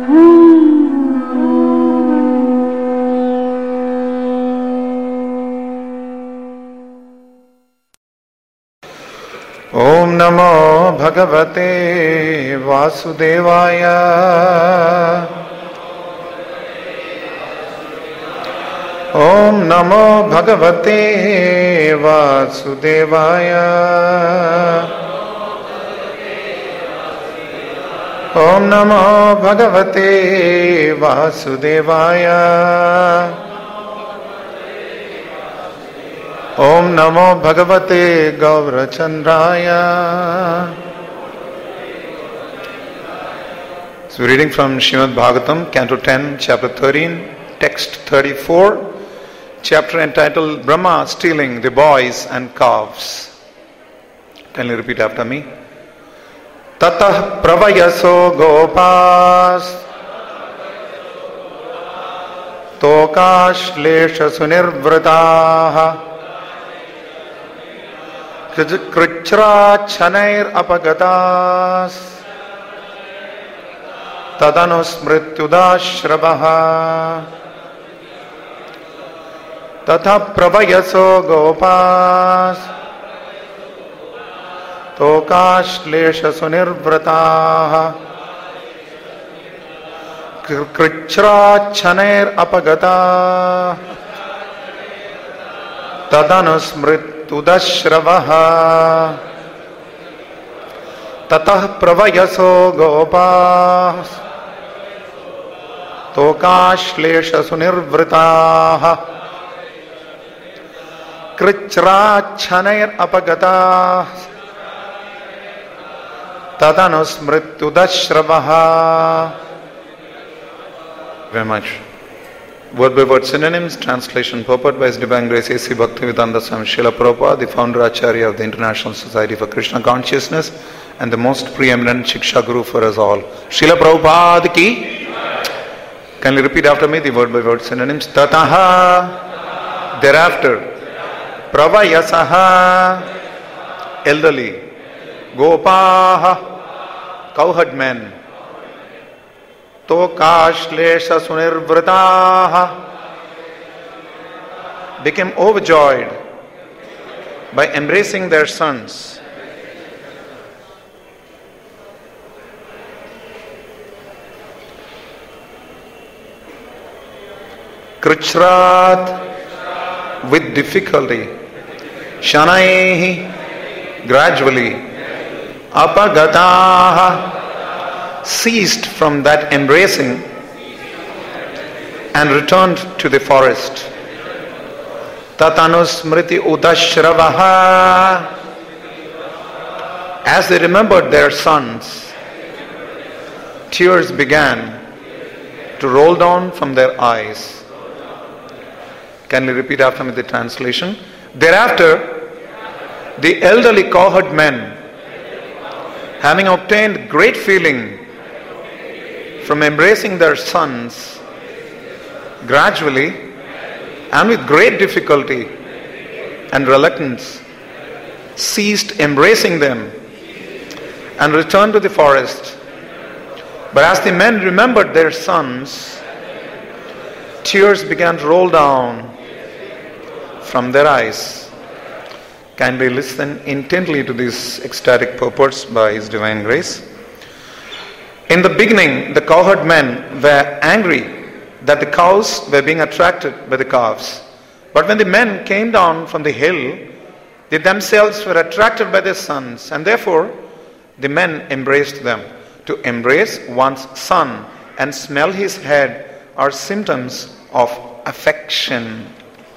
ओम नमो भगवते वासुदेवाय। ओम नमो भगवते वासुदेवाय। ओम नमो भगवते वासुदेवाय। ओम नमो भगवते गौरचंद्राय। So reading from Srimad Bhagavatam, Canto 10, Chapter 13, Text 34, chapter entitled Brahma Stealing the Boys and Calves. Can you repeat after me? Tatah pravayaso gopas tokashlesha sunirvrataha krichra chanair apagatas tadanusmrityudashravaha tatha pravayaso gopas tokashlesha sunirvrataha krichra chanair apagata tadanusmrityudashravaha tatah pravayaso gopas tokashlesha sunirvrataha krichra chanair apagata tadanusmrityudashravaha. Very much. Word by word synonyms, translation, purport by His Divine Grace A.C. Bhaktivedanta Swami Srila Prabhupada, the founder Acharya of the International Society for Krishna Consciousness and the most preeminent Shiksha Guru for us all. Srila Prabhupada ki. Can you repeat after me the word by word synonyms? Tataha, thereafter. Pravayasaha, elderly. Gopaha, cowherd men. Tokashlesha sunirvrataha, became overjoyed by embracing their sons. Krichrat, with difficulty. Shanaihi, gradually. Apagataha, ceased from that embracing and returned to the forest. Tatanusmriti udashravaha, as they remembered their sons, tears began to roll down from their eyes. Can you repeat after me the translation? Thereafter, the elderly cowherd men, having obtained great feeling from embracing their sons, gradually and with great difficulty and reluctance, ceased embracing them and returned to the forest. But as the men remembered their sons, tears began to roll down from their eyes. Can we listen intently to these ecstatic purports by His Divine Grace? In the beginning, the cowherd men were angry that the cows were being attracted by the calves. But when the men came down from the hill, they themselves were attracted by their sons, and therefore the men embraced them. To embrace one's son and smell his head are symptoms of affection.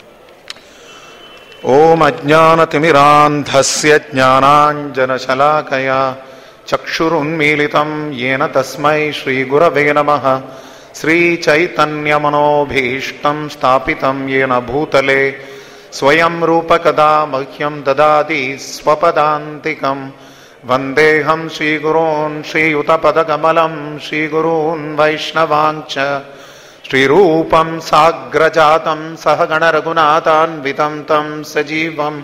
Om ajnanatimirandhasya jnananjana shalakaya chakshurunmilitam yena tasmai Shri Gurave namaha. Sri Chaitanya manobhishtam stapitam yena bhutale swayam rupa kada mahyam dadati swapadantikam vandeham Shri Gurun Shri Utapadakamalam Shri Gurun Vaishnavancha Shri Rupam Sagrajatam Sahagana Raghunathanvitam Tam Sajivam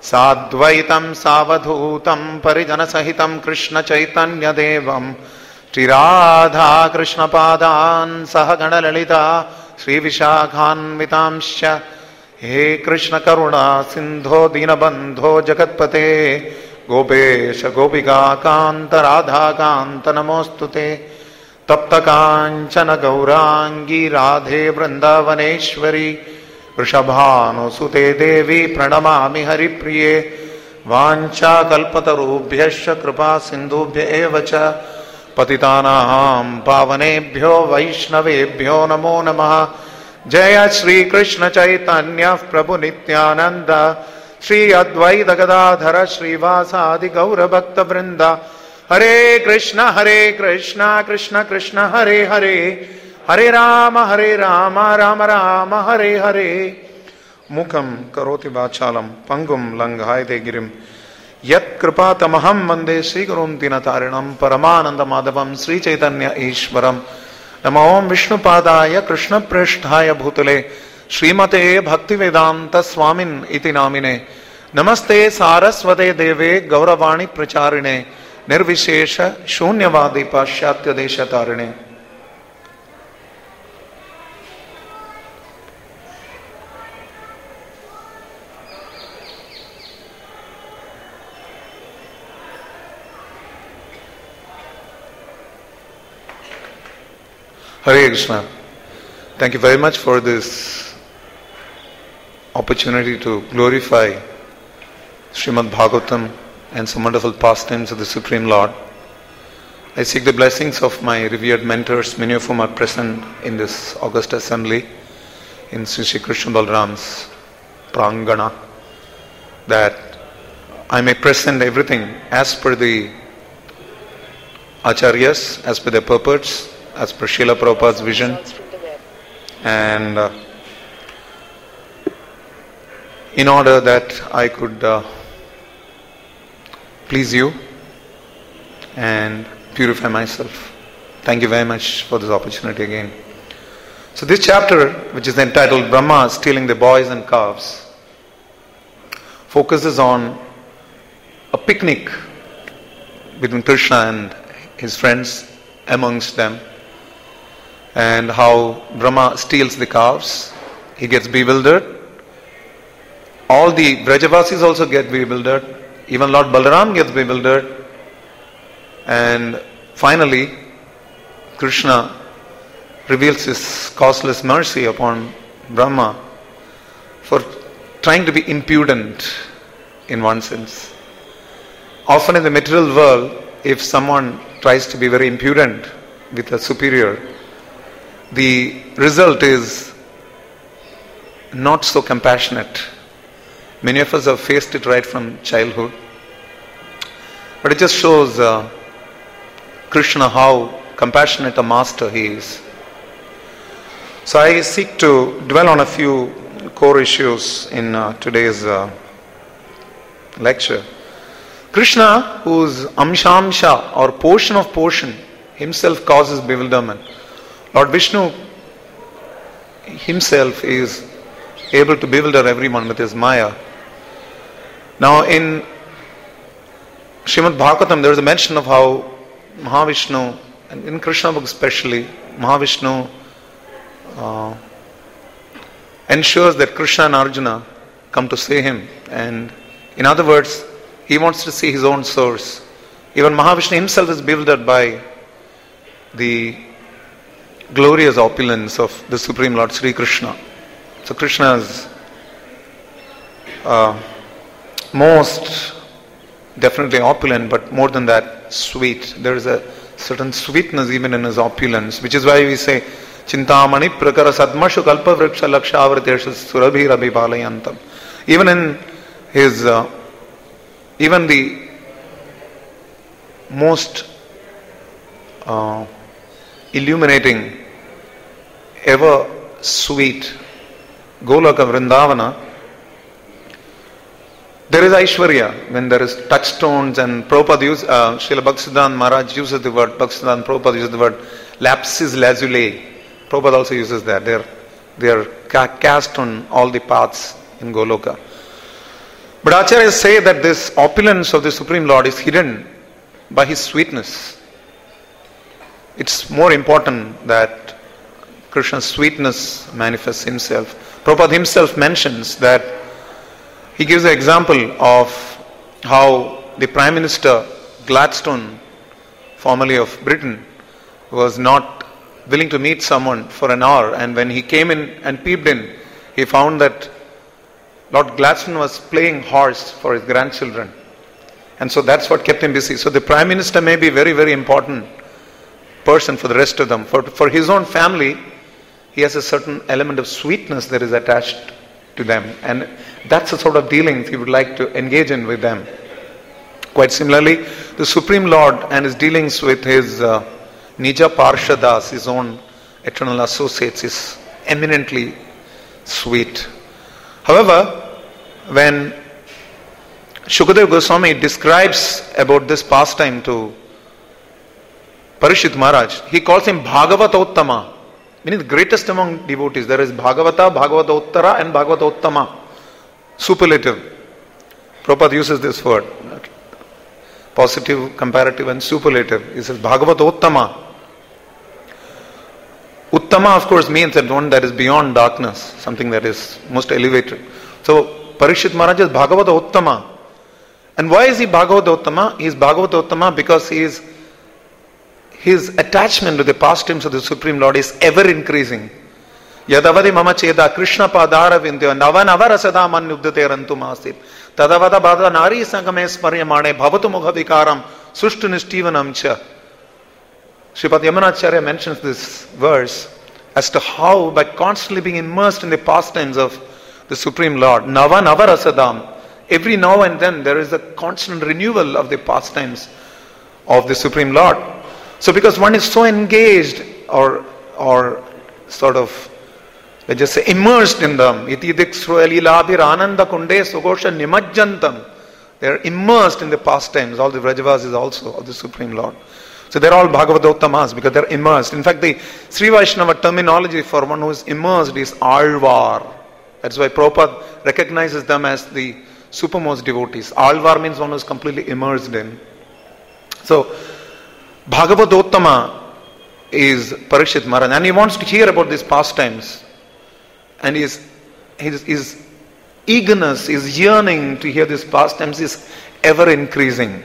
Sadvaitam Savadhutam Parijana Sahitam Krishna Chaitanya Devam Shri Radha Krishna Padan Sahagana Lalita Shri Vishakhan Vitamsha He Krishna Karuna Sindho Dinabandho Jagatpate Gopesha Gopika Kanta Radha Kanta Namostute Tapta Kanchana Gaurangi Radhe Vrindavaneshwari Vrishabhanu Sute Devi Pranamami Haripriye Vancha Kalpatarubhyasya Kripa Sindhubhya Evacha Patitanaham Pavanebhyo Vaishnavebhyo Namo Namaha Jaya Shri Krishna Chaitanya Prabhu Nityananda Shri Advaita Gadadhara Shri Vasadi Gaura Bhakta Vrinda Hare Krishna Krishna Krishna Hare Hare Hare Rama Rama Rama Hare Hare Mukam Karoti Vachalam Pangum Langhaide Girim Yat Kripatamaham Vande Sri Gurum Dinatarinam Paramananda Madhavam Sri Chaitanya Ishwaram Namo Om Vishnu Padaya Krishna Prishthaya Bhutale Srimate Bhaktivedanta Swamin Iti Namine Namaste Saraswate Deve Gauravani Pracharine Nirvishesha Shunyavadi Pashyatya Deshatarine. Hare Krishna. Thank you very much for this opportunity to glorify Srimad Bhagavatam and some wonderful pastimes of the Supreme Lord. I seek the blessings of my revered mentors, many of whom are present in this august assembly in Sri Krishna Balram's Prangana, that I may present everything as per the Acharyas, as per their purports, as per Srila Prabhupada's vision, and in order that I could please you and purify myself. Thank you very much for this opportunity again. So this chapter, which is entitled Brahma Stealing the Boys and Calves, focuses on a picnic between Krishna and his friends, amongst them, and how Brahma steals the calves. He gets bewildered. All the Vrajavasis also get bewildered. Even Lord Balaram gets bewildered. And finally, Krishna reveals his causeless mercy upon Brahma for trying to be impudent in one sense. Often in the material world, if someone tries to be very impudent with a superior, the result is not so compassionate. Many of us have faced it right from childhood. But it just shows Krishna how compassionate a master he is. So I seek to dwell on a few core issues in today's lecture. Krishna, whose amshamsha or portion of portion himself causes bewilderment. Lord Vishnu himself is able to bewilder everyone with his Maya. Now in Srimad Bhagavatam there is a mention of how Mahavishnu, and in Krishna book especially, Mahavishnu ensures that Krishna and Arjuna come to see him. And in other words, he wants to see his own source. Even Mahavishnu himself is bewildered by the glorious opulence of the Supreme Lord Sri Krishna. So Krishna is most definitely opulent, but more than that, sweet. There is a certain sweetness even in his opulence, which is why we say Chintamani prakara sadmashu kalpa vriksha lakshavriteshu surabhi rabi balayantam. Even in his even the most illuminating, ever sweet Golaka Vrindavana, there is Aishwarya. When there is touchstones, and Prabhupada uses, Srila Bhaktisiddhanta Maharaj uses the word, Bhaktisiddhanta Prabhupada uses the word lapsis lazuli. Prabhupada also uses that. They are cast on all the paths in Goloka. But Acharyas say that this opulence of the Supreme Lord is hidden by his sweetness. it's more important that Krishna's sweetness manifests himself. Prabhupada himself mentions that he gives the example of how the Prime Minister Gladstone, formerly of Britain, was not willing to meet someone for an hour, and when he came in and peeped in, he found that Lord Gladstone was playing horse for his grandchildren. And so that's what kept him busy. So the Prime Minister may be a very, very important person for the rest of them. For his own family, he has a certain element of sweetness that is attached to them. And that's the sort of dealings he would like to engage in with them. Quite similarly, the Supreme Lord and his dealings with his Nija Parshadas, his own eternal associates, is eminently sweet. However, when Shukadeva Goswami describes about this pastime to Parishit Maharaj, he calls him Bhagavatottama, meaning the greatest among devotees. There is Bhagavata, Bhagavatottara and Bhagavatottama. Superlative. Prabhupada uses this word. Positive, comparative and superlative. He says Bhagavatottama. Uttama of course means that one that is beyond darkness, something that is most elevated. So Parishit Maharaj is Bhagavatottama. And why is he Bhagavatottama? He is Bhagavatottama because his attachment to the pastimes of the Supreme Lord is ever increasing. Yadavadi mama cheda Krishna padara vindya navanavara sada manyudate rantumasip tadavada bada nari sangame smaryamane bhavatu mukha vikaram sushtu nishtivanam cha. Sripad Yamunacharya mentions this verse as to how by constantly being immersed in the pastimes of the Supreme Lord, navanavara sadam, every now and then there is a constant renewal of the pastimes of the Supreme Lord. So because one is so engaged or sort of, let's just say, immersed in them, iti diksru alilabhir ananda kunde sugosha nimajjantam, they are immersed in the pastimes, all the Vrajavasis also of the Supreme Lord. So they're all Bhagavatottamas because they're immersed. In fact, the Sri Vaishnava terminology for one who is immersed is Alvar. That's why Prabhupada recognizes them as the supermost devotees. Alvar means one who is completely immersed in. So Bhagavatottama is Parishit Maharaj, and he wants to hear about these pastimes, and his eagerness, his yearning to hear these pastimes is ever increasing.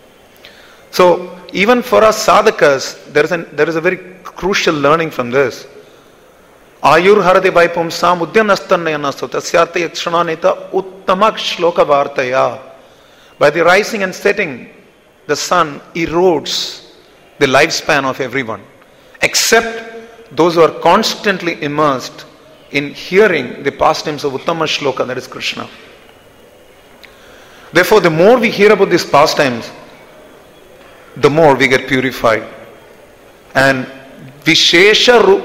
So even for us sadhakas, there is a very crucial learning from this. Ayur harati vai pumsam uddyanastannayanastu tasyartha yakshananita uttamak shloka vartaya. By the rising and setting, the sun erodes the lifespan of everyone, except those who are constantly immersed in hearing the pastimes of Uttama Shloka, that is Krishna. Therefore, the more we hear about these pastimes, the more we get purified. And Visheshena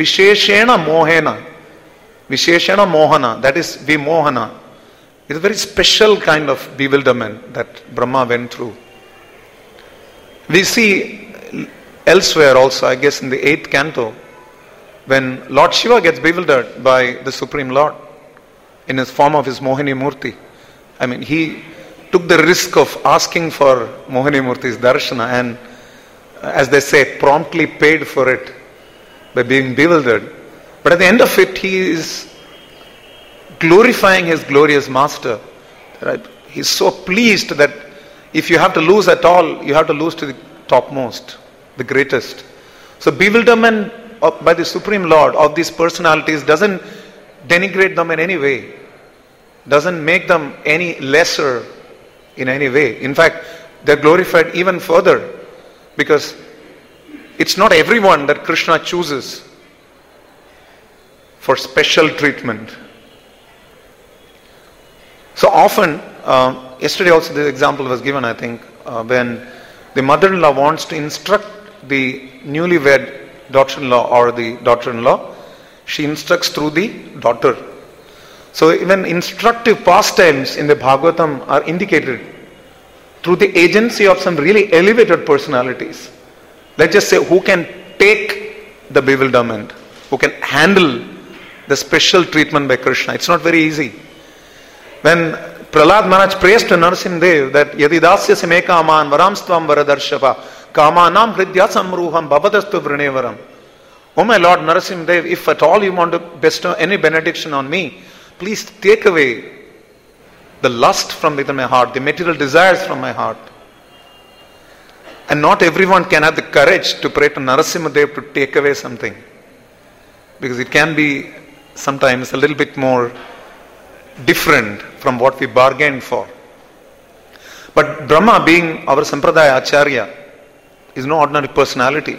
Mohana, that is Vimohana, is a very special kind of bewilderment that Brahma went through. We see elsewhere also, I guess in the 8th canto, when Lord Shiva gets bewildered by the Supreme Lord in his form of his Mohini Murti. I mean, he took the risk of asking for Mohini Murti's darshana and, as they say, promptly paid for it by being bewildered. But at the end of it, he is glorifying his glorious master. Right? He's so pleased that if you have to lose at all, you have to lose to the topmost, the greatest. So bewilderment by the Supreme Lord of these personalities doesn't denigrate them in any way, doesn't make them any lesser in any way. In fact, they're glorified even further because it's not everyone that Krishna chooses for special treatment. So often, yesterday also the example was given, I think, when the mother-in-law wants to instruct the newlywed daughter-in-law or the daughter-in-law, she instructs through the daughter. So even instructive pastimes in the Bhagavatam are indicated through the agency of some really elevated personalities. Let's just say who can take the bewilderment, who can handle the special treatment by Krishna. It's not very easy. When Prahlad Maharaj prays to Narasimha Dev that Yadidasya Simeka Aman Varamstvam Varadarshava Kamanam hridya samruham bhavadastu vrinevaram. Oh my Lord Narasimhadev, if at all you want to bestow any benediction on me, please take away the lust from within my heart, the material desires from my heart. And not everyone can have the courage to pray to Narasimhadev to take away something. Because it can be sometimes a little bit more different from what we bargained for. But Brahma, being our Sampradaya Acharya, is no ordinary personality.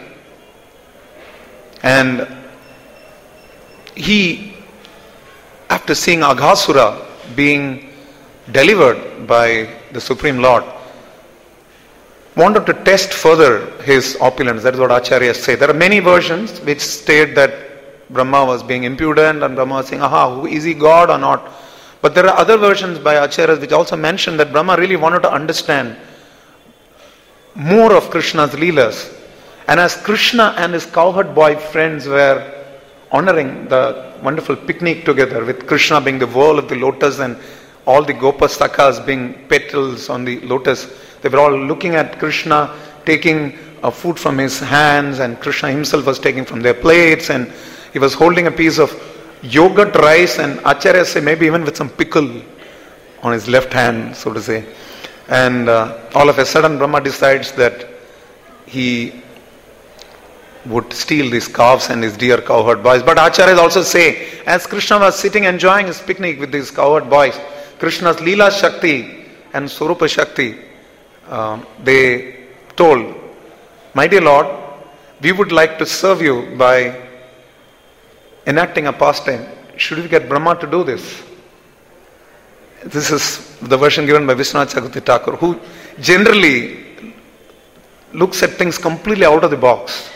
And he, after seeing Aghasura being delivered by the Supreme Lord, wanted to test further his opulence. That is what Acharyas say. There are many versions which state that Brahma was being impudent and Brahma was saying, is he God or not? But there are other versions by Acharyas which also mention that Brahma really wanted to understand more of Krishna's Leelas. And as Krishna and his cowherd boy friends were honoring the wonderful picnic together, with Krishna being the whirl of the lotus and all the Gopasakhas being petals on the lotus, they were all looking at Krishna taking food from his hands, and Krishna himself was taking from their plates, and he was holding a piece of yogurt rice, and Acharya say maybe even with some pickle on his left hand, so to say. And all of a sudden Brahma decides that he would steal these calves and his dear cowherd boys. But Acharyas also say, as Krishna was sitting enjoying his picnic with these cowherd boys, Krishna's Leela Shakti and Swarupa Shakti, they told, my dear Lord, we would like to serve you by enacting a pastime. Should we get Brahma to do this? This is the version given by Vishwanath Chakravarti Thakur, who generally looks at things completely out of the box.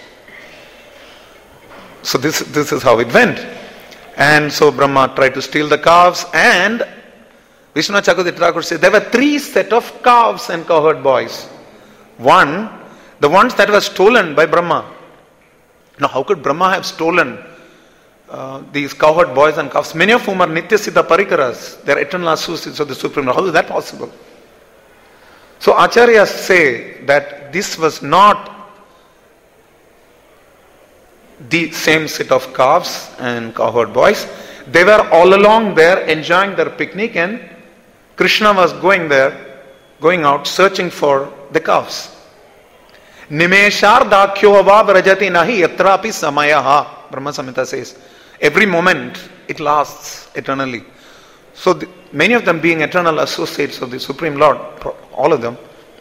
So this is how it went. And so Brahma tried to steal the calves, and Vishwanath Chakravarti Thakur says there were 3 sets of calves and cowherd boys. One, the ones that were stolen by Brahma. Now how could Brahma have stolen these cowherd boys and calves, many of whom are Nitya Siddha Parikaras, they are eternal associates of the Supreme Lord? How is that possible? So Acharyas say that this was not the same set of calves and cowherd boys. They were all along there enjoying their picnic, and Krishna was going out searching for the calves. Nimeshar dakyo avav rajati nahi yatrapi samayaha, Brahma Samhita says. Every moment it lasts eternally. So many of them being eternal associates of the Supreme Lord, all of them,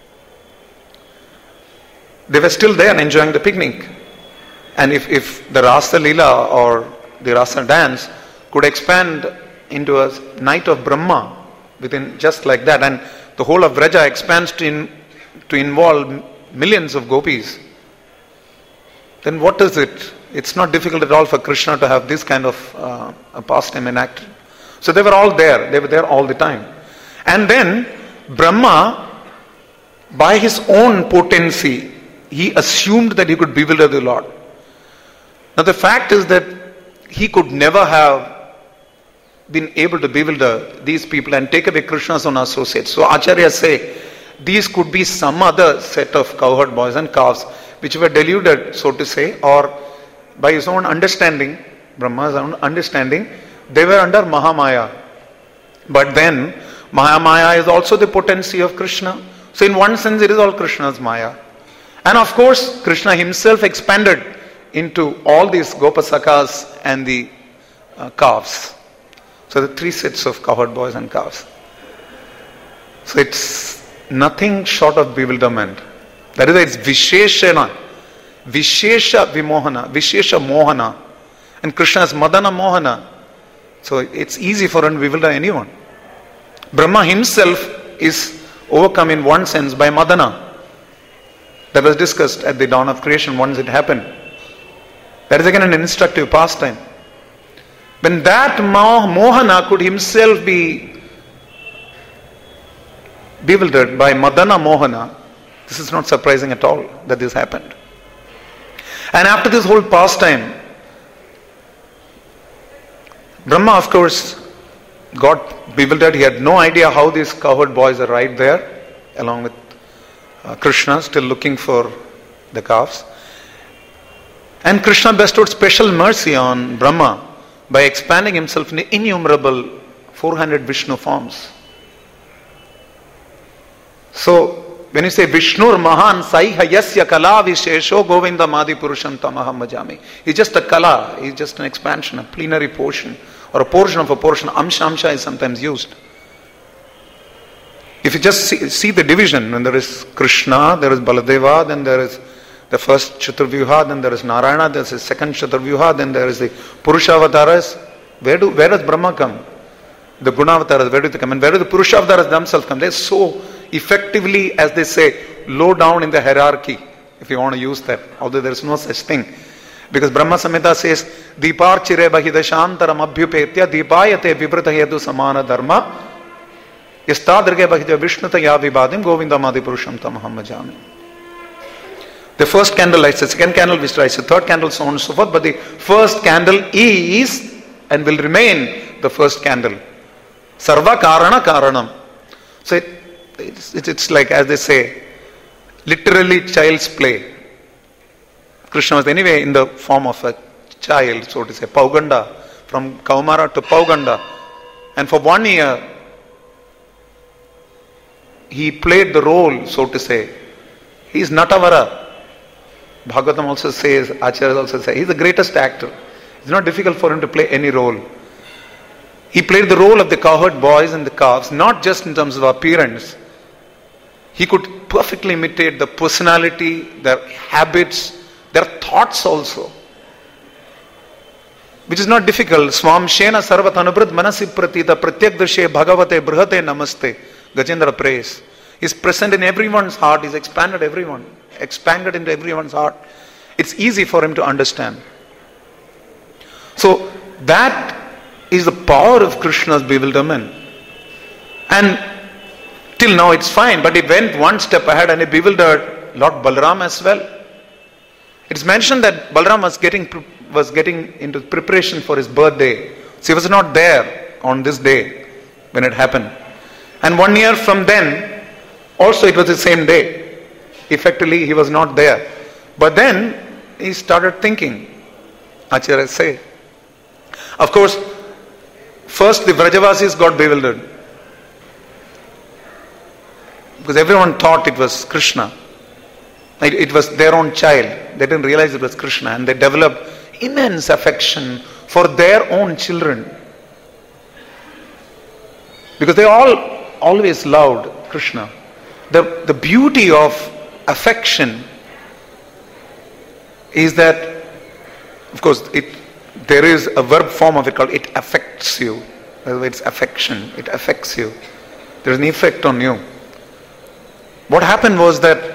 they were still there enjoying the picnic. And if the Rasa Leela or the Rasa dance could expand into a night of Brahma within just like that, and the whole of Vraja expands to involve millions of gopis, then what is it? It's not difficult at all for Krishna to have this kind of a pastime enacted. So they were all there. They were there all the time. And then Brahma, by his own potency, he assumed that he could bewilder the Lord. Now the fact is that he could never have been able to bewilder these people and take away Krishna's own associates. So Acharyas say these could be some other set of cowherd boys and calves which were deluded, so to say, or by his own understanding, Brahma's own understanding, they were under Mahamaya. But then Mahamaya is also the potency of Krishna. So in one sense it is all Krishna's Maya. And of course Krishna himself expanded into all these Gopasakhas and the calves. So the 3 sets of cowherd boys and calves. So it's nothing short of bewilderment. That is why it's Visheshana, Vishesha Vimohana, Vishesha Mohana. And Krishna is Madana Mohana. So it's easy for him to bewilder anyone. Brahma himself is overcome in one sense by Madana. That was discussed at the dawn of creation once it happened. That is again an instructive pastime. When that Mohana could himself be bewildered by Madana Mohana, this is not surprising at all that this happened. And after this whole pastime, Brahma of course got bewildered. He had no idea how these cowherd boys arrived there along with Krishna, still looking for the calves. And Krishna bestowed special mercy on Brahma by expanding himself in innumerable 400 Vishnu forms. So, when you say Vishnur Mahan Saiha Yasya Kala Vishesho Govinda Madi Purusham Tamaham Bhajami. It's just a kala, it's just an expansion, a plenary portion, or a portion of a portion. Amsha is sometimes used. If you just see the division, when there is Krishna, there is Baladeva, then there is the first Chaturvyuha, then there is Narayana, there is the second Chaturvyuha, then there is the Purushavatas. Where does Brahma come? The Gunavataras, where do they come? And where do the Purushavatas themselves come? They're so effectively, as they say, low down in the hierarchy, if you want to use that, although there is no such thing. Because Brahma Samhita says, Deepar chire bahidashantaram abhyupetya deepayate vivrata hedu samana dharma yastadrige bahidya vishnutaya vibadim govindamadi purusham tamaham bhajami. The first candle lights, the second candle which lights, the third candle, so on and so forth, but the first candle is and will remain the first candle. Sarva karana karanam. So it's like, as they say, literally child's play. Krishna was anyway in the form of a child, so to say, Pauganda, from Kaumara to Pauganda. And for 1 year, he played the role, so to say. He is Natavara. Bhagavatam also says, Acharyas also say, he is the greatest actor. It's not difficult for him to play any role. He played the role of the cowherd boys and the calves, not just in terms of appearance. He could perfectly imitate the personality, their habits, their thoughts also. Which is not difficult. Swam Shena Sarvatanubhrad Manasi Pratita Pratyagdrshe Bhagavate Brihate Namaste. Gajendra prays. He is present in everyone's heart. He is expanded into everyone's heart. It's easy for him to understand. So that is the power of Krishna's bewilderment. And till now it's fine, but he went one step ahead and he bewildered Lord Balaram as well. It's mentioned that Balaram was getting into preparation for his birthday. So he was not there on this day when it happened. And 1 year from then, also it was the same day. Effectively, he was not there. But then he started thinking, Acharyas say. Of course, first the Vrajavasis got bewildered. Because everyone thought it was Krishna. It was their own child. They didn't realize it was Krishna. And they developed immense affection for their own children. Because they always loved Krishna. The beauty of affection is that, of course, there is a verb form of it called it affects you. It's affection. It affects you. There is an effect on you. What happened was that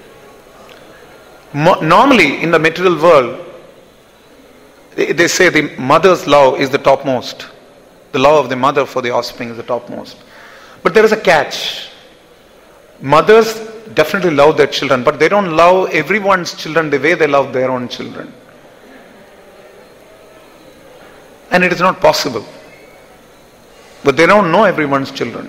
normally in the material world, they say the mother's love is the topmost. The love of the mother for the offspring is the topmost. But there is a catch. Mothers definitely love their children, but they don't love everyone's children the way they love their own children. And it is not possible. But they don't know everyone's children.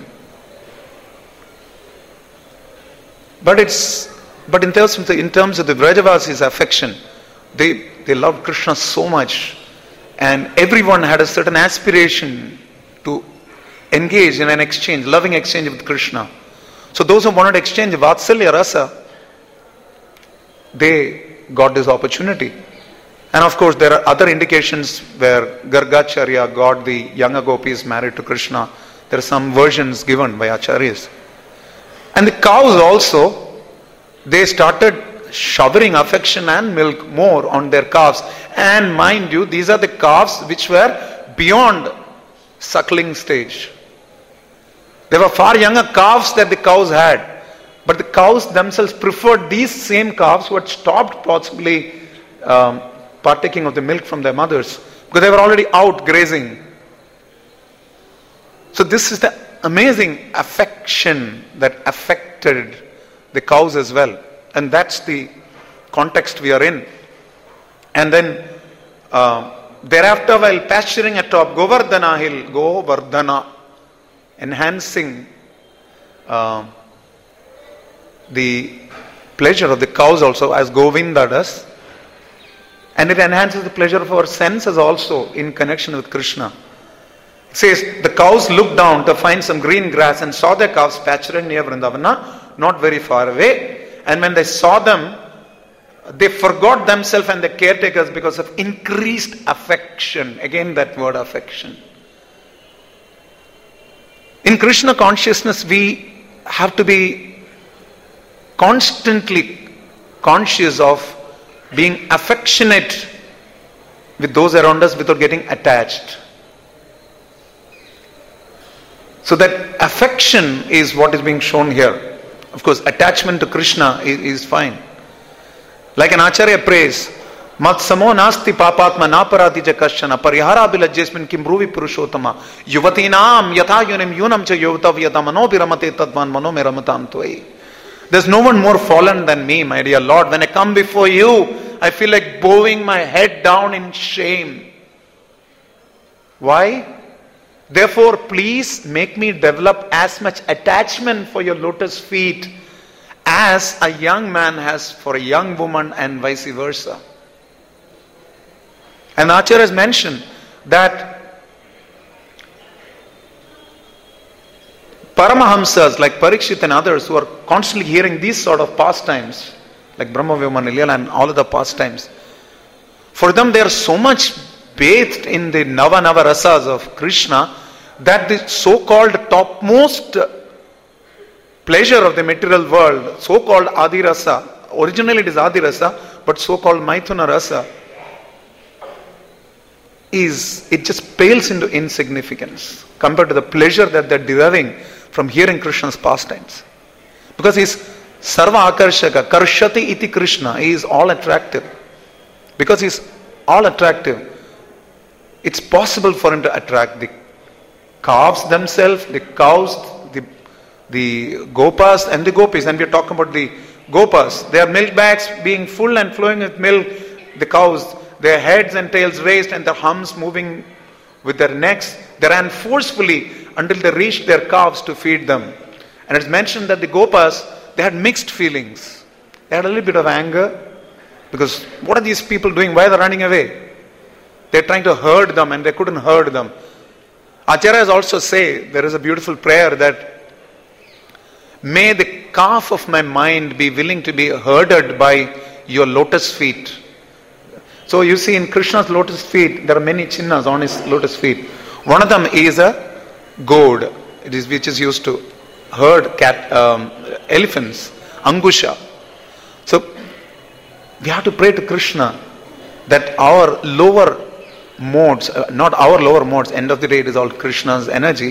But in terms of the Vrajavasis' affection, they loved Krishna so much, and everyone had a certain aspiration to engage in an exchange, loving exchange with Krishna. So those who wanted to exchange Vatsalya Rasa, they got this opportunity. And of course there are other indications where Gargacharya got the younger gopis married to Krishna. There are some versions given by Acharyas. And the cows also, they started showering affection and milk more on their calves. And mind you, these are the calves which were beyond suckling stage. There were far younger calves that the cows had. But the cows themselves preferred these same calves who had stopped possibly partaking of the milk from their mothers, because they were already out grazing. So this is the amazing affection that affected the cows as well. And that's the context we are in. And then thereafter, while pasturing atop Govardhana hill, Govardhana, enhancing the pleasure of the cows also, as Govinda does. And it enhances the pleasure of our senses also in connection with Krishna. It says, the cows looked down to find some green grass and saw their calves pasturing near Vrindavana, not very far away. And when they saw them, they forgot themselves and the caretakers because of increased affection. Again, that word affection. In Krishna consciousness, we have to be constantly conscious of being affectionate with those around us without getting attached. So that affection is what is being shown here. Of course, attachment to Krishna is fine. Like an Acharya prays, Mat samo nasti papatma naparati jakashana parihara bilajjesmin kimbruvi purushottama yuvatinam yatha yunim yunam cha yuvatavyata manobiramate tadvan manomiramatam tvai. There's no one more fallen than me, my dear Lord. When I come before you, I feel like bowing my head down in shame. Why? Therefore, please make me develop as much attachment for your lotus feet as a young man has for a young woman, and vice versa. And Acharya has mentioned that Paramahamsas like Parikshit and others who are constantly hearing these sort of pastimes, like Brahma Vimana Leela and all of the pastimes, for them they are so much bathed in the Nava rasas of Krishna that the so-called topmost pleasure of the material world, so-called Adi Rasa, originally it is Adi Rasa, but so-called Maithuna Rasa, it just pales into insignificance compared to the pleasure that they're deriving from hearing Krishna's pastimes. Because he's Sarva Akarshaka, Karshati iti Krishna, he is all attractive. Because he's all attractive, it's possible for him to attract the calves themselves, the cows, the gopas and the gopis. And we're talking about the gopas. Their milk bags being full and flowing with milk, the cows, their heads and tails raised and their humps moving with their necks. They ran forcefully until they reached their calves to feed them. And it's mentioned that the gopas, they had mixed feelings. They had a little bit of anger because what are these people doing? Why are they running away? They're trying to herd them and they couldn't herd them. Acharyas also say, there is a beautiful prayer that may the calf of my mind be willing to be herded by your lotus feet. So you see in Krishna's lotus feet, there are many chinnas on his lotus feet. One of them is a goad, which is used to herd elephants, angusha. So we have to pray to Krishna that our lower modes, not our lower modes, end of the day it is all Krishna's energy.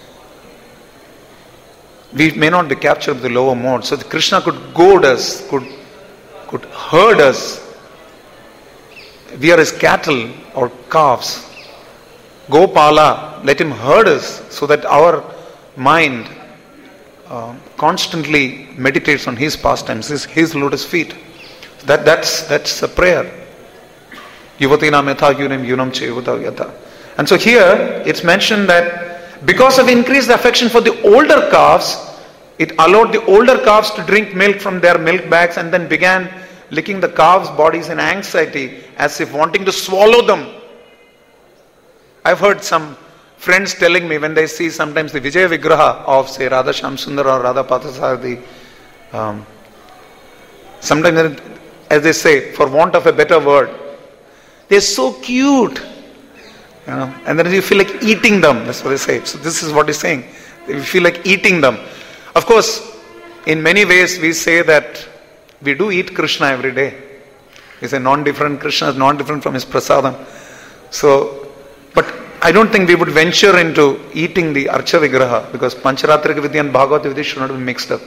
We may not be captured with the lower modes. So Krishna could goad us, could herd us. We are his cattle or calves. Gopala, let him herd us so that our mind constantly meditates on his pastimes, his lotus feet. That's a prayer. Yuvatina metha yunim yunam che yuvatavyata. And so here it's mentioned that because of increased affection for the older calves, it allowed the older calves to drink milk from their milk bags and then began licking the calves' bodies in anxiety as if wanting to swallow them. I've heard some friends telling me when they see sometimes the Vijaya Vigraha of say Radha Shamsundar or Radha Pathasarthi, sometimes as they say, for want of a better word, they're so cute, and then you feel like eating them. That's what they say. So this is what he's saying. You feel like eating them. Of course, in many ways we say that we do eat Krishna every day. We say non-different, Krishna is non-different from his prasadam. So, but I don't think we would venture into eating the Archa Vigraha because Pancharatrika Vidya and Bhagavata Vidya should not be mixed up.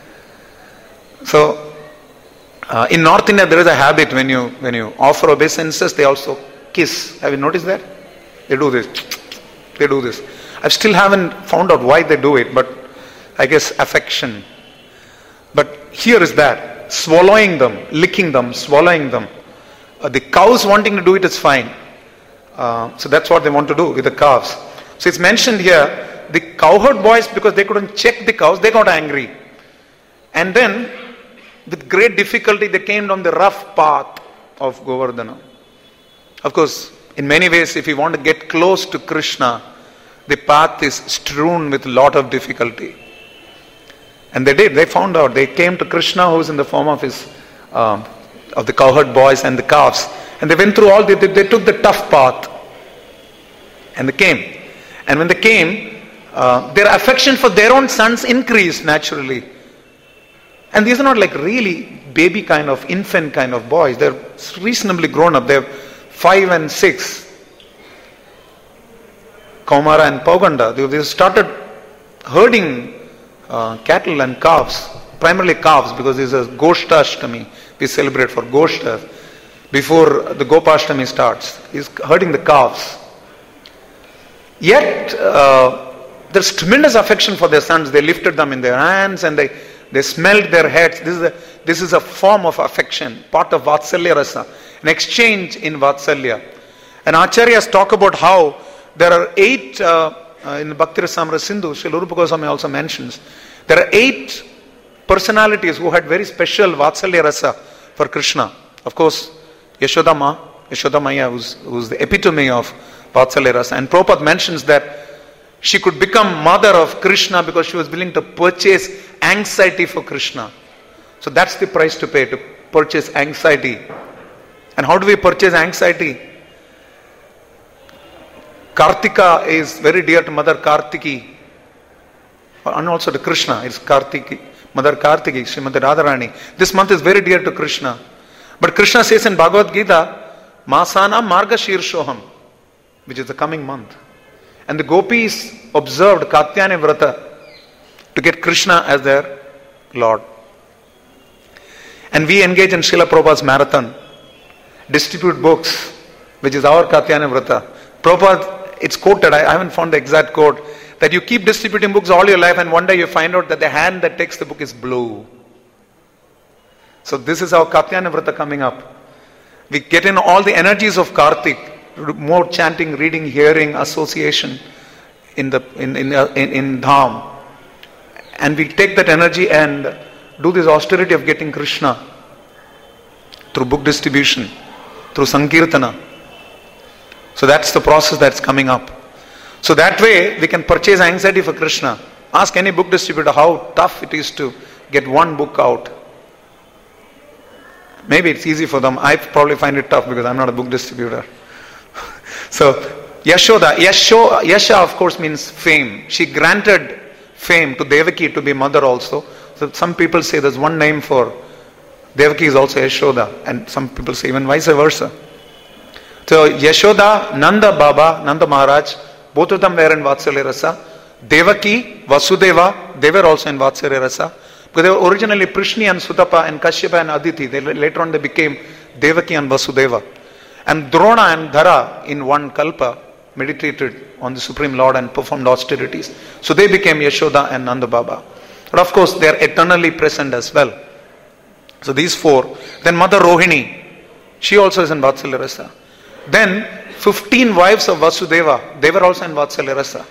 So, in North India there is a habit when you offer obeisances, they also kiss. Have you noticed that? They do this. They do this. I still haven't found out why they do it, but I guess affection. But here is that. Swallowing them, licking them, swallowing them. The cows wanting to do it is fine. So that's what they want to do with the calves. So it's mentioned here, the cowherd boys, because they couldn't check the cows, they got angry. And then with great difficulty they came down the rough path of Govardhana. Of course, in many ways, if you want to get close to Krishna, the path is strewn with a lot of difficulty. And they did. They found out. They came to Krishna, who is in the form of his of the cowherd boys and the calves. And they went through all. They took the tough path, and they came. And when they came, their affection for their own sons increased naturally. And these are not like really baby kind of, infant kind of boys. They're reasonably grown up. They're 5 and 6. Kaumara and Pauganda. They started herding cattle and calves. Primarily calves, because this is Goshtashtamī. We celebrate for Goshtas. Before the Gopashtami starts. He's herding the calves. Yet, there's tremendous affection for their sons. They lifted them in their hands and they smelled their heads. This is a form of affection, part of Vatsalya Rasa, an exchange in Vatsalya. And Acharyas talk about how there are 8, in the Bhakti Rasamrita Sindhu, Srila Rupa Goswami also mentions, there are 8 personalities who had very special Vatsalya Rasa for Krishna. Of course, Yashoda Maya, who's the epitome of Vatsalya Rasa. And Prabhupada mentions that she could become mother of Krishna because she was willing to purchase anxiety for Krishna. So that's the price to pay, to purchase anxiety. And how do we purchase anxiety? Kartika is very dear to Mother Kartiki, and also to Krishna. It's Kartiki, Mother Kartiki, Srimati Radharani. This month is very dear to Krishna. But Krishna says in Bhagavad Gita, Masana Marga Shirshoham, which is the coming month. And the gopis observed Katyayana Vrata to get Krishna as their Lord. And we engage in Srila Prabhupada's marathon, distribute books, which is our Katyayana Vrata. Prabhupada, it's quoted, I haven't found the exact quote, that you keep distributing books all your life and one day you find out that the hand that takes the book is blue. So this is our Katyayana Vrata coming up. We get in all the energies of Kartik, more chanting, reading, hearing, association in Dham. And we take that energy and do this austerity of getting Krishna through book distribution, through Sankirtana. So that's the process that's coming up. So that way we can purchase anxiety for Krishna. Ask any book distributor how tough it is to get one book out. Maybe it's easy for them. I probably find it tough because I'm not a book distributor. So Yashoda, Yasha of course means fame. She granted fame to Devaki to be mother also. So some people say there's one name for Devaki is also Yashoda, and some people say even vice versa. So Yashoda, Nanda Baba, Nanda Maharaj, both of them were in Vatsalya Rasa. Devaki, Vasudeva, they were also in Vatsalya Rasa. Because they were originally Prishni and Sutapa and Kashyapa and Aditi. Later on they became Devaki and Vasudeva. And Drona and Dhara in one Kalpa meditated on the Supreme Lord and performed austerities. So they became Yashoda and Nanda Baba. But of course they are eternally present as well. So these 4. Then Mother Rohini, she also is in Vatsalya Rasa. Then 15 wives of Vasudeva, they were also in Vatsalya Rasa.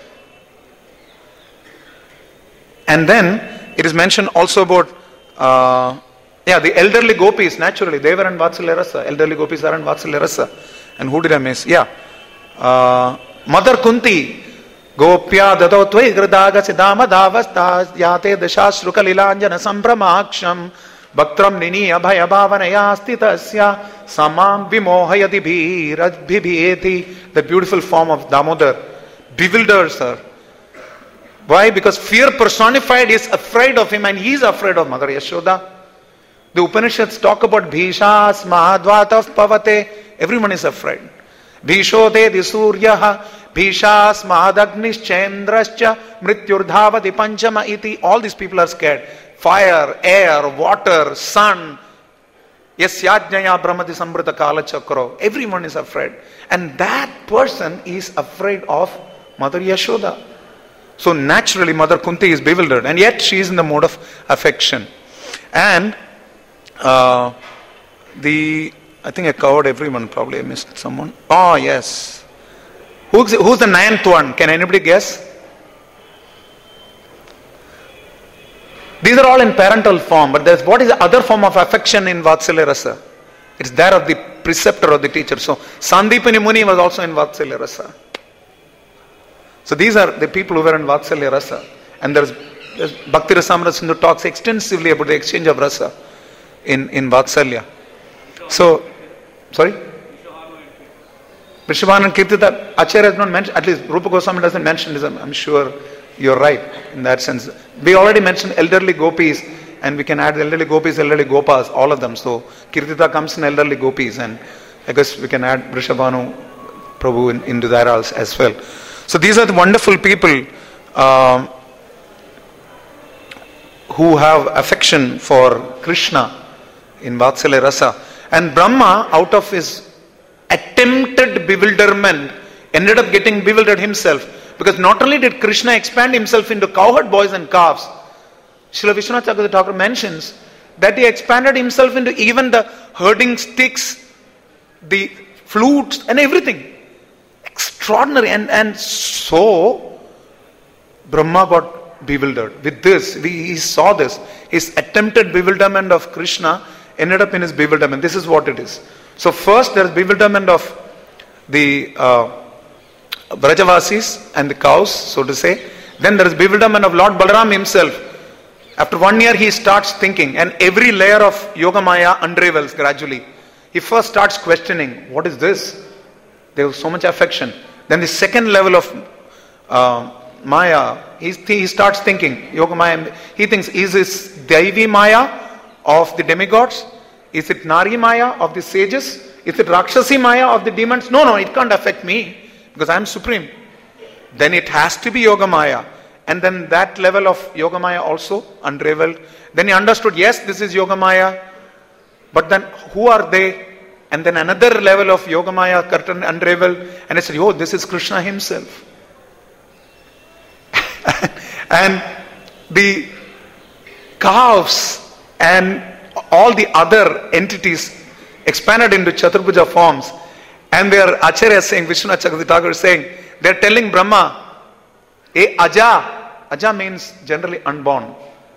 And then it is mentioned also about the elderly gopis, naturally, they were in Vatsalya Rasa. Elderly gopis are in Vatsalya Rasa. And who did I miss? Mother Kunti, Gopya Dadotvai Gradaga Siddhama Davastas Yate Dashashruka Lilanjana Sambramaksham Bhaktram Nini Abhaya Bhavanaya Stitasya Samam Vimohayati Bhirajbhibhiyeti. The beautiful form of Damodar bewilders her. Why? Because fear personified is afraid of him and he is afraid of Mother Yashoda. The Upanishads talk about Bhishas Mahadvataf Pavate. Everyone is afraid. Bhishode Disuryaha Bhishas Mahadagnis Chandrascha Mrityurdhavati Panchama Iti. All these people are scared. Fire, air, water, sun. Yasyajnaya Brahmati Sambrita Kala Chakro. Everyone is afraid. And that person is afraid of Mother Yashoda. So naturally Mother Kunti is bewildered. And yet she is in the mode of affection. And I think I covered everyone. Probably I missed someone. Oh yes. Who's the 9th one? Can anybody guess? These are all in parental form, but there's what is the other form of affection in Vatsalya Rasa? It's that of the preceptor or the teacher. So Sandipani Muni was also in Vatsalya Rasa. So these are the people who were in Vatsalya Rasa. And there's Bhakti Rasamrita Sindhu talks extensively about the exchange of rasa in Vatsalya. So, sorry? Vrishabhanu and Kirtita, Acharya has not mentioned, at least Rupa Goswami doesn't mention this. I'm sure you're right in that sense. We already mentioned elderly gopis, and we can add elderly gopis, elderly gopas, all of them. So Kirtita comes in elderly gopis, and I guess we can add Vrishabhanu Prabhu into that as well. So these are the wonderful people who have affection for Krishna in Vatsalya Rasa. And Brahma, out of his attempted bewilderment, ended up getting bewildered himself. Because not only did Krishna expand himself into cowherd boys and calves, Srila Vishwanath Chakravarti Thakur mentions that he expanded himself into even the herding sticks, the flutes and everything. Extraordinary. And so Brahma got bewildered. With this, he saw this. His attempted bewilderment of Krishna ended up in his bewilderment. This is what it is. So first there is bewilderment of the Brajavasis and the cows, so to say. Then there is bewilderment of Lord Balaram himself. After 1 year he starts thinking, and every layer of Yogamaya unravels gradually. He first starts questioning, what is this? There was so much affection. Then the second level of Maya, he starts thinking, Yogamaya, he thinks, is this Daivi Maya of the demigods? Is it Nari Maya of the sages? Is it Rakshasi Maya of the demons? No, it can't affect me because I am supreme. Then it has to be Yogamaya. And then that level of Yogamaya also unraveled. Then he understood, yes, this is Yogamaya. But then who are they? And then another level of Yogamaya curtain unraveled. And he said, oh, this is Krishna himself. And the calves and all the other entities expanded into Chaturbhuja forms. And their Acharya saying, Vishwanath Chakravarti Thakur is saying, they're telling Brahma, Aja. Aja means generally unborn.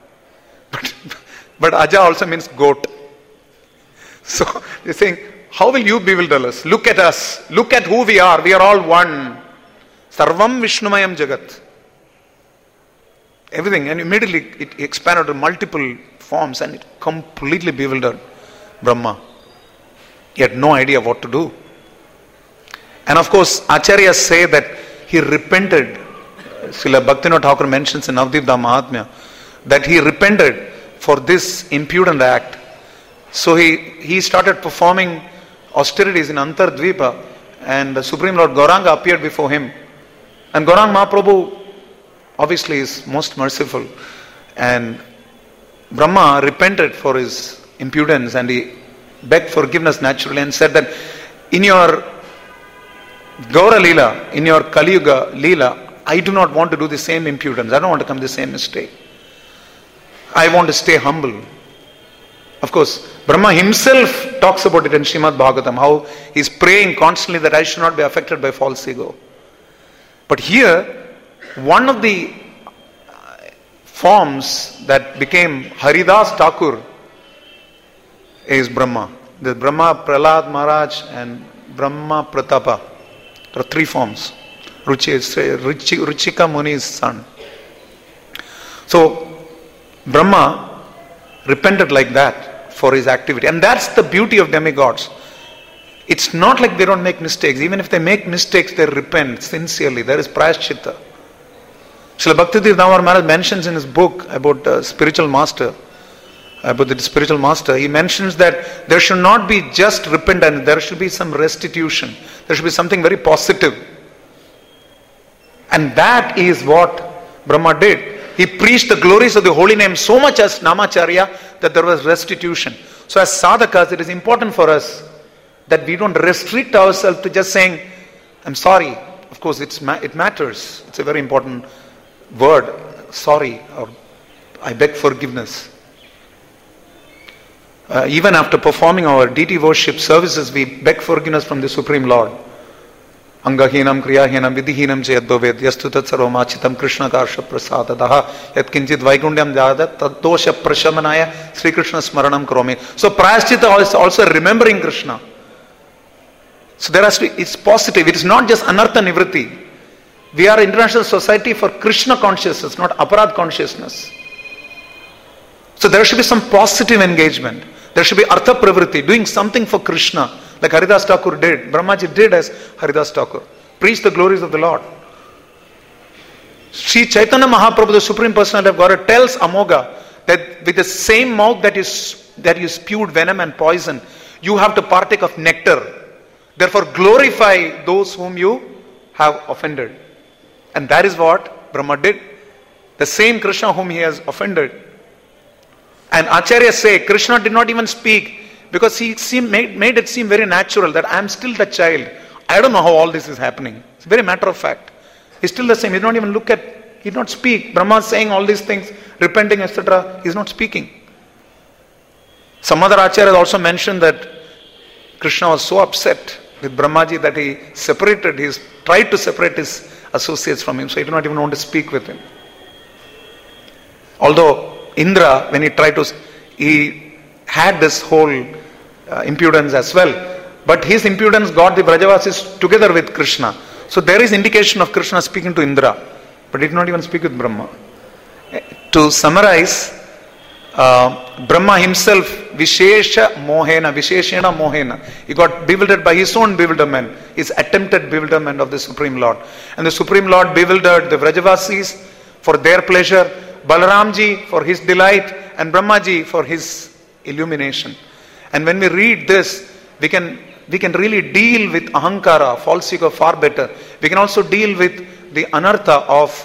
But Aja also means goat. So they're saying, how will you bewilder us? Look at us. Look at who we are. We are all one. Sarvam Vishnumayam Jagat. Everything. And immediately it expanded to multiple forms and it completely bewildered Brahma. He had no idea what to do. And of course, Acharyas say that he repented. Srila Bhaktivinoda Thakur mentions in Navadvip Mahatmya that he repented for this impudent act. So he started performing austerities in Antardvipa, and the Supreme Lord Gauranga appeared before him. And Gauranga Mahaprabhu obviously is most merciful. And Brahma repented for his impudence and he begged forgiveness naturally and said that in your Gaura Leela, in your Kali Yuga Leela, I do not want to do the same impudence. I don't want to come the same mistake. I want to stay humble. Of course, Brahma himself talks about it in Srimad Bhagavatam, how he's praying constantly that I should not be affected by false ego. But here, one of the forms that became Haridas Thakur is Brahma. There's Brahma Prahlad Maharaj and Brahma Pratapa. There are three forms. Ruchika Muni's son. So Brahma repented like that for his activity. And that's the beauty of demigods. It's not like they don't make mistakes. Even if they make mistakes, they repent sincerely. There is prayaschitta. Srila Bhaktivedanta Damodar Maharaj mentions in his book about the spiritual master, he mentions that there should not be just repentance, there should be some restitution. There should be something very positive. And that is what Brahma did. He preached the glories of the holy name so much as Namacharya that there was restitution. So as sadhakas, it is important for us that we don't restrict ourselves to just saying, I'm sorry. Of course, it matters. It's a very important word, sorry, or I beg forgiveness. Even after performing our deity worship services, we beg forgiveness from the Supreme Lord. Angahinam kriyahinam vidhihinam chayadbhavet yastu tat sarvamachitam Krishna karsha prasadadaha yat kinchit vaikundyam jadat tadosha prashamanaya Sri Krishna smaranam karomi. So prayaschitta is also remembering Krishna. So there has to be, it's positive. It is not just anartha nivritti. We are International Society for Krishna consciousness, not aparad consciousness. So there should be some positive engagement. There should be artha pravritti, doing something for Krishna. Like Haridas Thakur did, Brahmaji did as Haridas Thakur. Preach the glories of the Lord. Sri Chaitanya Mahaprabhu, the Supreme Personality of Godhead, tells Amoga that with the same mouth that you spewed venom and poison, you have to partake of nectar. Therefore glorify those whom you have offended. And that is what Brahma did. The same Krishna whom he has offended. And Acharyas say Krishna did not even speak, because he made it seem very natural that I am still the child. I don't know how all this is happening. It's a very matter of fact. He's still the same. He did not even look at, he did not speak. Brahma is saying all these things, repenting, etc. He's not speaking. Some other Acharyas also mentioned that Krishna was so upset with Brahmaji that he tried to separate his associates from him. So he did not even want to speak with him. Although Indra, when he had this whole impudence as well. But his impudence got the Brajavasis together with Krishna. So there is indication of Krishna speaking to Indra. But he did not even speak with Brahma. To summarize, Brahma himself, Visheshena Mohena. He got bewildered by his own bewilderment, his attempted bewilderment of the Supreme Lord. And the Supreme Lord bewildered the Vrajavasis for their pleasure, Balaramji for his delight, and Brahmaji for his illumination. And when we read this, we can really deal with ahankara, false ego, far better. We can also deal with the anartha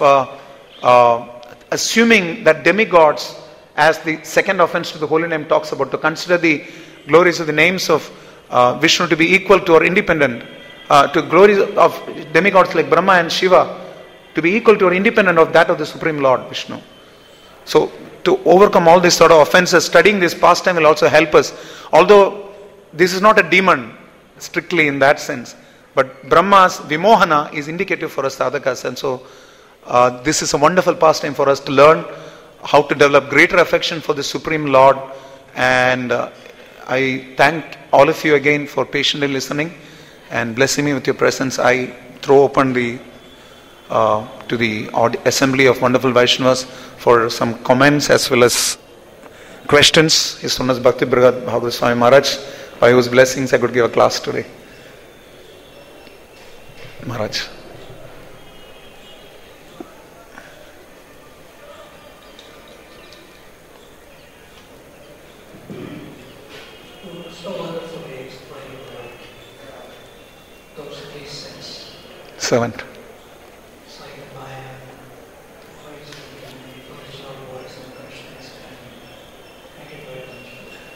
of assuming that demigods, as the second offense to the holy name talks about, to consider the glories of the names of Vishnu to be equal to or independent, to glories of demigods like Brahma and Shiva to be equal to or independent of that of the Supreme Lord Vishnu. So to overcome all these sort of offenses, studying this pastime will also help us. Although this is not a demon strictly in that sense, but Brahma's Vimohana is indicative for us sadhakas, and so this is a wonderful pastime for us to learn how to develop greater affection for the Supreme Lord. And I thank all of you again for patiently listening and blessing me with your presence. I throw open to the assembly of wonderful Vaishnavas for some comments as well as questions. His Holiness Bhakti Brigad Bhagavad Swami Maharaj, by whose blessings I could give a class today. Maharaj. So wonderfully explained those three sins. Servant. It's like a Maya, voice of voice and Krishna's family. Thank you very much.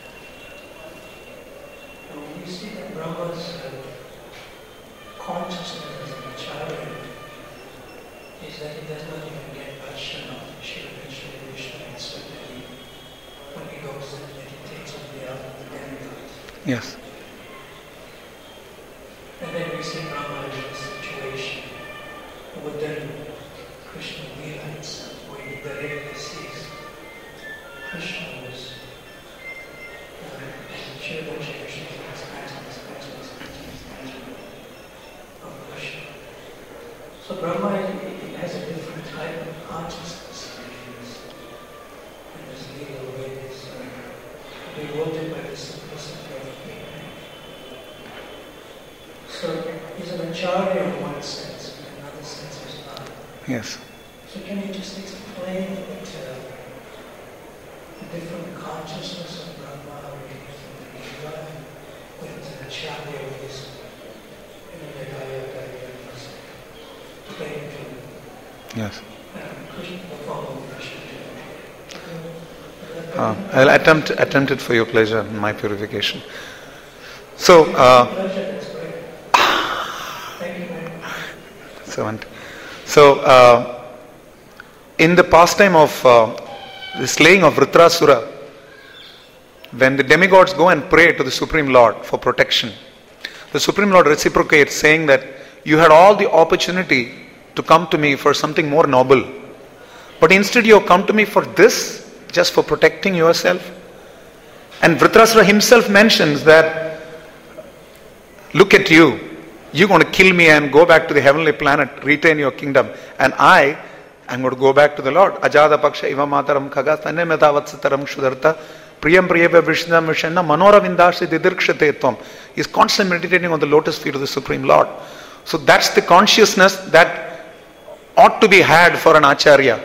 Now we see that Brahma's consciousness as an acharya is that he does not even get darshan of Shri Vishnu instantly when he goes and meditates on the demigods. Yes. And then we see Brahma in a situation within Krishna Lila itself, where he directly sees Krishna was Shiva Krishna of Krishna. So Brahma has a different type of consciousness in his Lila ways, bewildered by the simplicity of being. So he's an acharya in one sense, in another sense he's not. Yes. So can you just explain that the different consciousness of Brahma or with an acharya is in the Gaya explain to Yes. Krishna, the form of Krishna. I'll attempt it for your pleasure and my purification. So, servant. So, in the pastime of the slaying of Vritrasura, when the demigods go and pray to the Supreme Lord for protection, the Supreme Lord reciprocates, saying that You had all the opportunity to come to me for something more noble. But instead you have come to me for this, just for protecting yourself. And Dhritarashtra himself mentions that, look at you. You're going to kill me and go back to the heavenly planet, retain your kingdom. And I'm going to go back to the Lord. Ajada paksha iva mataram khaga tane metavatsataram shudarta priyam priyeva vishnam vishanna manora vindashi didirkshate tvam. He's constantly meditating on the lotus feet of the Supreme Lord. So that's the consciousness that ought to be had for an acharya.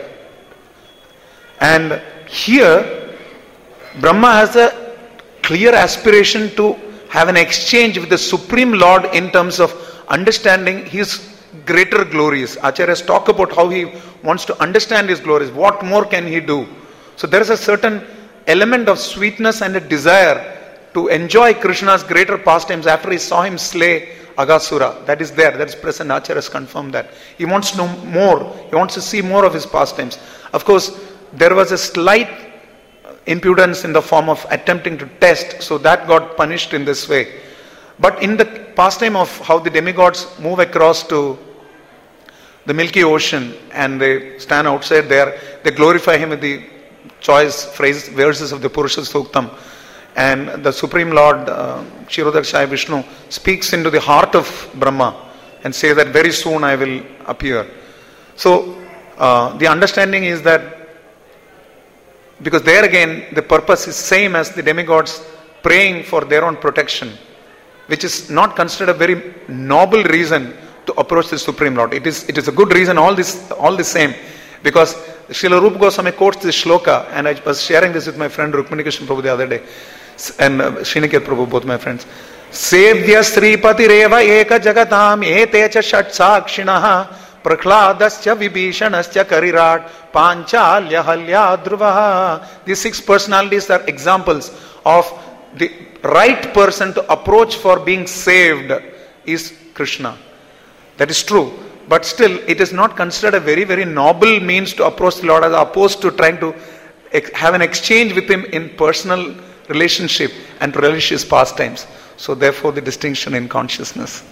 And here, Brahma has a clear aspiration to have an exchange with the Supreme Lord in terms of understanding His greater glories. Acharyas talk about how he wants to understand His glories. What more can he do? So there is a certain element of sweetness and a desire to enjoy Krishna's greater pastimes after he saw him slay Aghasura. That is there. That is present. Acharyas confirm that. He wants to know more. He wants to see more of his pastimes. Of course, there was a slight impudence in the form of attempting to test, so that got punished in this way. But in the pastime of how the demigods move across to the Milky Ocean and they stand outside there, they glorify him with the choice verses of the Purusha Suktam. And the Supreme Lord, Kshirodakshaya Vishnu, speaks into the heart of Brahma and says that very soon I will appear. So the understanding is that, because there again the purpose is same as the demigods praying for their own protection, which is not considered a very noble reason to approach the Supreme Lord. It is a good reason, all the same, because Srila Rupa Goswami quotes this shloka, and I was sharing this with my friend Rukmini Krishna Prabhu the other day, and Sriniket Prabhu, both my friends. Sevdya Sripati Reva Eka Jagatam Etecha Shat Sakshinaha Prakladascha Vibhishanascha Karirat Panchalya Halya Dhruvaha. These 6 personalities are examples of the right person to approach for being saved is Krishna. That is true. But still, it is not considered a very, very noble means to approach the Lord as opposed to trying to have an exchange with Him in personal relationship and religious pastimes. So therefore the distinction in consciousness.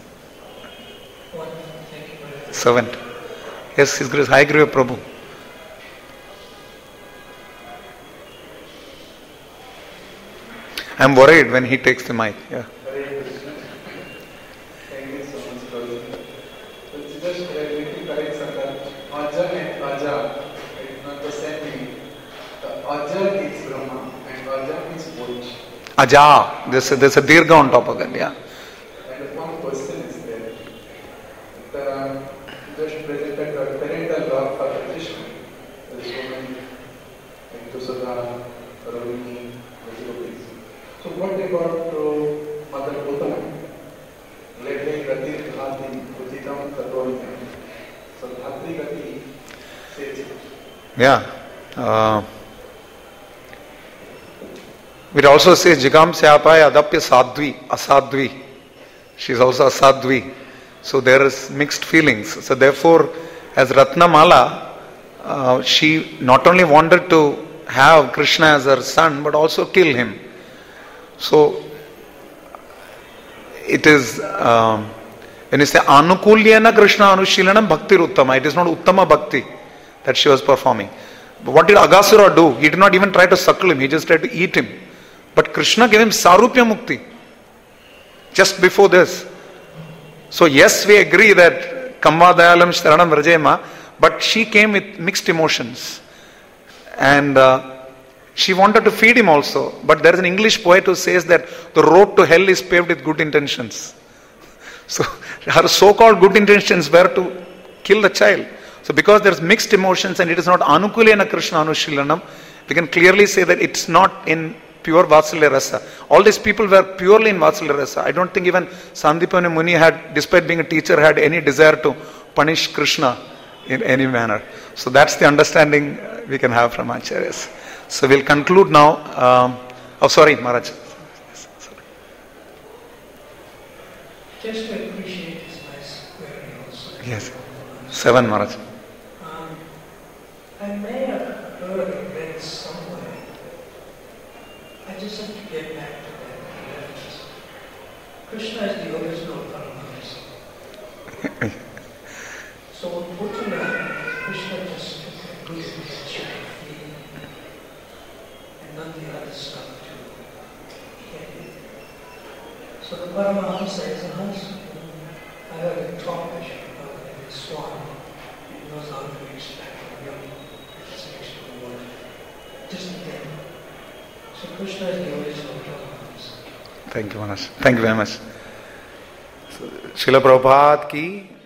Servant. Yes, His Grace. High Griva Prabhu. I am worried when he takes the mic. Yeah. Thank you so much, Prabhu. So just to correct something, Aja and Aja, it's not the same meaning. The Aja is Brahma and Aja is Boj. Aja. There's a dirgha on top of that. Yeah. And one question is there. Just presented the parental love for Krishna. There is so many, like Tusada, Ravini, Vajrapati. So what about Mother Uttama? Lately, Gati Dhati, Ujitam Tattvavitam. So Dhatri Gati says it. Yeah. It also says Jigam Syapaya Adapya Sadhvi, Asadhvi. She is also Asadhvi. So there is mixed feelings. So therefore, as Ratnamala, she not only wanted to have Krishna as her son, but also kill him. So it is, when you say Anukulyena Krishna Anushilanam Bhakti Uttama, it is not Uttama Bhakti that she was performing. But what did Aghasura do? He did not even try to suckle him, he just tried to eat him. But Krishna gave him Sarupya Mukti just before this. So yes, we agree that Kamvadayalam Sharanam Vrajema, but she came with mixed emotions. And she wanted to feed him also. But there is an English poet who says that the road to hell is paved with good intentions. So her so-called good intentions were to kill the child. So because there is mixed emotions and it is not Anukulena Krishna Anushilanam, we can clearly say that it's not in pure Vatsalya Rasa. All these people were purely in Vatsalya Rasa. I don't think even Sandipani Muni had, despite being a teacher, had any desire to punish Krishna in any manner. So that's the understanding we can have from Acharyas. So we'll conclude now. Maharaj. Just to appreciate his nice query also. Yes. 7, Maharaj. I may have heard or read somewhere. I just have to get back to that reference. Krishna is the original Paramahamsa. So on Putana, Krishna just took the reason that she could flee and none of the other stuff to get it. So the Paramahansa is a husband. I heard a talk about a swan. He knows how to extract a young participation of the water. Just then. So Krishna is the original Paramahansa. Thank you, Manas. Thank you very much. Srila Prabhupada ki